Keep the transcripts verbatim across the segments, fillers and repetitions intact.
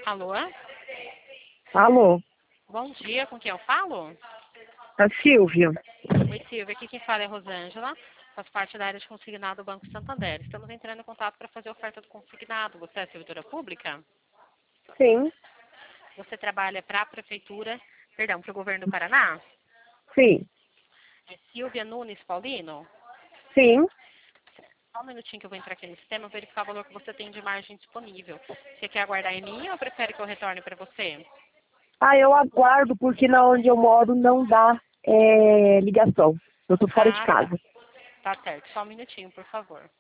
Alô? Alô, Bom dia, com quem eu falo? a Silvia. Oi, Silvia, aqui quem fala é Rosângela, faz parte da área de consignado do Banco Santander. Estamos entrando em contato para fazer a oferta do consignado. Você é servidora pública? Sim, Você trabalha para a Prefeitura, perdão, para o Governo do Paraná? sim, É Silvia Nunes Paulino? sim. Só um minutinho que eu vou entrar aqui no sistema e verificar o valor que você tem de margem disponível. Você quer aguardar em mim ou prefere que eu retorne para você? Ah, eu aguardo porque na onde eu moro não dá é, ligação. Eu tô fora de Ah, tá. casa. Tá certo. Só um minutinho, por favor.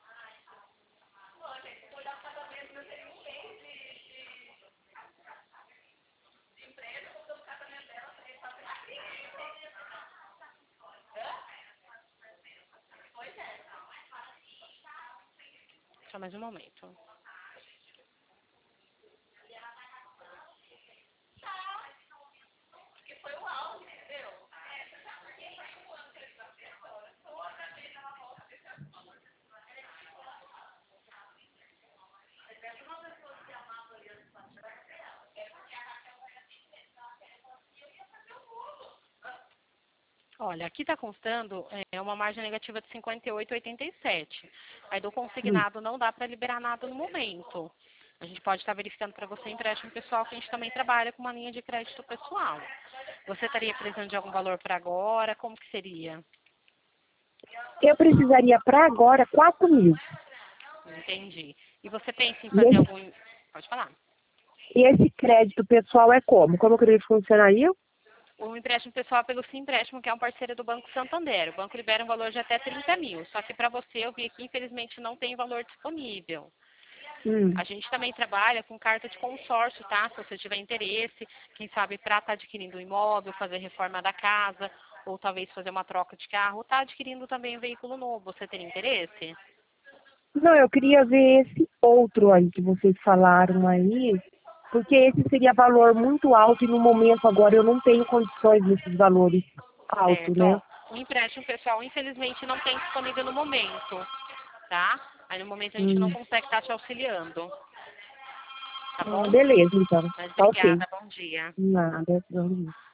Só mais um momento. Olha, aqui está constando é, uma margem negativa de cinquenta e oito vírgula oitenta e sete. Aí do Hum. consignado não dá para liberar nada no momento. A gente pode estar verificando para você empréstimo pessoal, que a gente também trabalha com uma linha de crédito pessoal. Você estaria precisando de algum valor para agora? Como que seria? Eu precisaria para agora quatro mil. Entendi. E você pensa em E fazer esse, algum... Pode falar. e esse crédito pessoal é como? Como que ele funcionaria? O empréstimo pessoal é pelo Simpréstimo, que é um parceiro do Banco Santander. O banco libera um valor de até trinta mil. Só que para você, eu vi aqui, infelizmente, não tem valor disponível. Hum. A gente também trabalha com carta de consórcio, tá? Se você tiver interesse, quem sabe para estar adquirindo um imóvel, fazer reforma da casa, ou talvez fazer uma troca de carro, ou tá adquirindo também um veículo novo. Você teria interesse? Não, eu queria ver esse outro aí que vocês falaram aí, porque esse seria valor muito alto e no momento agora eu não tenho condições desses valores altos, Certo. né? Ó, o empréstimo pessoal, infelizmente, não tem disponível no momento, tá? Aí no momento a gente não Hum. consegue estar te auxiliando, tá Ah, bom? beleza, então. Mas Tá ok. obrigada, bom dia. Nada, não.